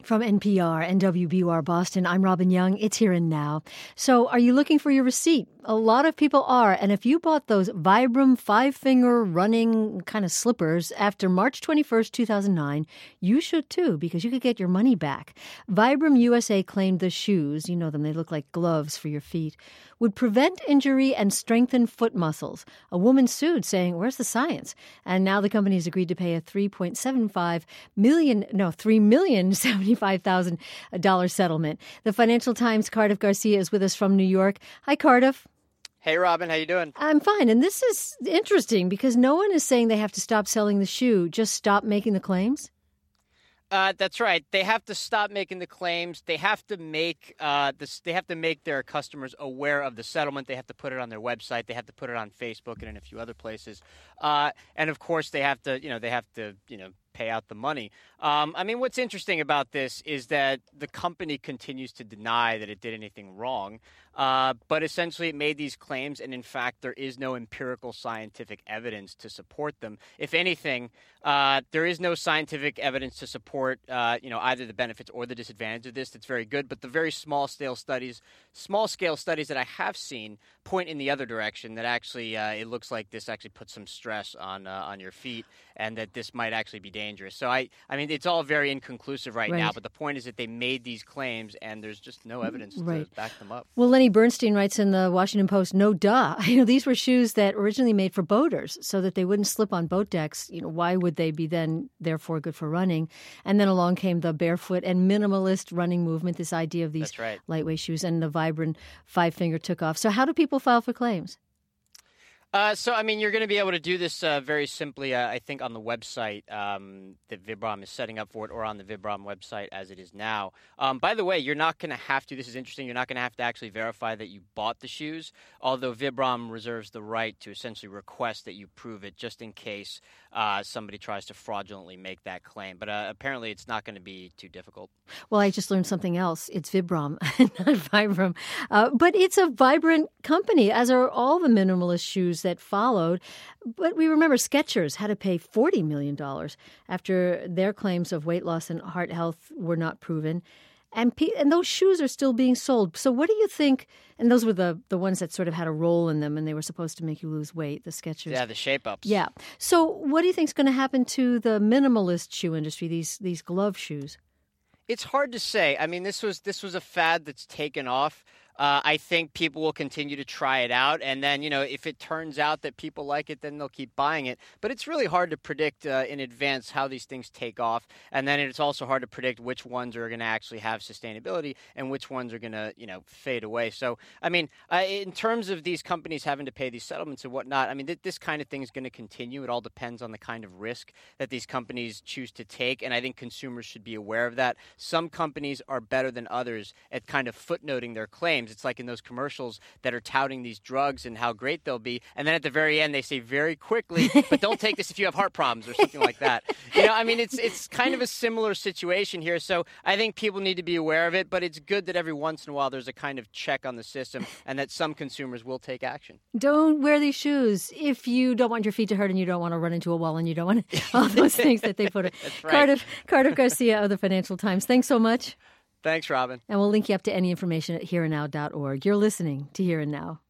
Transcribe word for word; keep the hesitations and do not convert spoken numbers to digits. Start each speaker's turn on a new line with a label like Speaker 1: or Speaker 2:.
Speaker 1: From N P R and W B U R Boston, I'm Robin Young. It's Here and Now. So are you looking for your receipt? A lot of people are. And if you bought those Vibram five-finger running kind of slippers after March twenty-first, two thousand nine, you should too, because you could get your money back. Vibram U S A claimed the shoes, you know them, they look like gloves for your feet, would prevent injury and strengthen foot muscles. A woman sued saying, where's the science? And now the company has agreed to pay a three point seven five million, no, three million seventy-five thousand dollars settlement. The Financial Times' Cardiff Garcia is with us from New York. Hi, Cardiff.
Speaker 2: Hey, Robin. How you doing?
Speaker 1: I'm fine. And this is interesting because no one is saying they have to stop selling the shoe. Just stop making the claims?
Speaker 2: Uh, that's right. They have to stop making the claims. They have to make uh, this. They have to make their customers aware of the settlement. They have to put it on their website. They have to put it on Facebook and in a few other places. Uh, and of course, they have to. You know, they have to. You know. pay out the money. Um, I mean, what's interesting about this is that the company continues to deny that it did anything wrong, uh, but essentially it made these claims, and in fact, there is no empirical scientific evidence to support them. If anything, uh, there is no scientific evidence to support, uh, you know, either the benefits or the disadvantage of this. That's very good, but the very small scale studies, small scale studies that I have seen point in the other direction. That actually, uh, it looks like this actually puts some stress on uh, on your feet, and that this might actually be dangerous. Dangerous. So, I, I mean, it's all very inconclusive right, right now, but the point is that they made these claims and there's just no evidence right. to back them up.
Speaker 1: Well, Lenny Bernstein writes in the Washington Post, no duh. You know, these were shoes that originally made for boaters so that they wouldn't slip on boat decks. You know, why would they be then, therefore, good for running? And then along came the barefoot and minimalist running movement, this idea of these
Speaker 2: That's right.
Speaker 1: lightweight shoes, and the Vibram five-finger took off. So how do people file for claims?
Speaker 2: Uh, so, I mean, you're going to be able to do this uh, very simply, uh, I think, on the website um, that Vibram is setting up for it, or on the Vibram website as it is now. Um, by the way, you're not going to have to, this is interesting, you're not going to have to actually verify that you bought the shoes, although Vibram reserves the right to essentially request that you prove it just in case uh, somebody tries to fraudulently make that claim. But uh, apparently it's not going to be too difficult.
Speaker 1: Well, I just learned something else. It's Vibram, not Vibram. Uh, but it's a vibrant company, as are all the minimalist shoes that followed. But we remember Skechers had to pay forty million dollars after their claims of weight loss and heart health were not proven. And pe- and those shoes are still being sold. So what do you think? And those were the, the ones that sort of had a roll in them and they were supposed to make you lose weight, the Skechers.
Speaker 2: Yeah, the shape-ups.
Speaker 1: Yeah. So what do you think is going to happen to the minimalist shoe industry, these these glove shoes?
Speaker 2: It's hard to say. I mean, this was this was a fad that's taken off. Uh, I think people will continue to try it out. And then, you know, if it turns out that people like it, then they'll keep buying it. But it's really hard to predict uh, in advance how these things take off. And then it's also hard to predict which ones are going to actually have sustainability and which ones are going to, you know, fade away. So, I mean, uh, in terms of these companies having to pay these settlements and whatnot, I mean, th- this kind of thing is going to continue. It all depends on the kind of risk that these companies choose to take. And I think consumers should be aware of that. Some companies are better than others at kind of footnoting their claims. It's like in those commercials that are touting these drugs and how great they'll be. And then at the very end, they say very quickly, but don't take this if you have heart problems or something like that. You know, I mean, it's it's kind of a similar situation here. So I think people need to be aware of it, but it's good that every once in a while there's a kind of check on the system and that some consumers will take action.
Speaker 1: Don't wear these shoes if you don't want your feet to hurt and you don't want to run into a wall and you don't want to, all those things that they put in.
Speaker 2: That's right.
Speaker 1: Cardiff, Cardiff Garcia of the Financial Times. Thanks so much.
Speaker 2: Thanks, Robin.
Speaker 1: And we'll link you up to any information at here and now dot org. You're listening to Here and Now.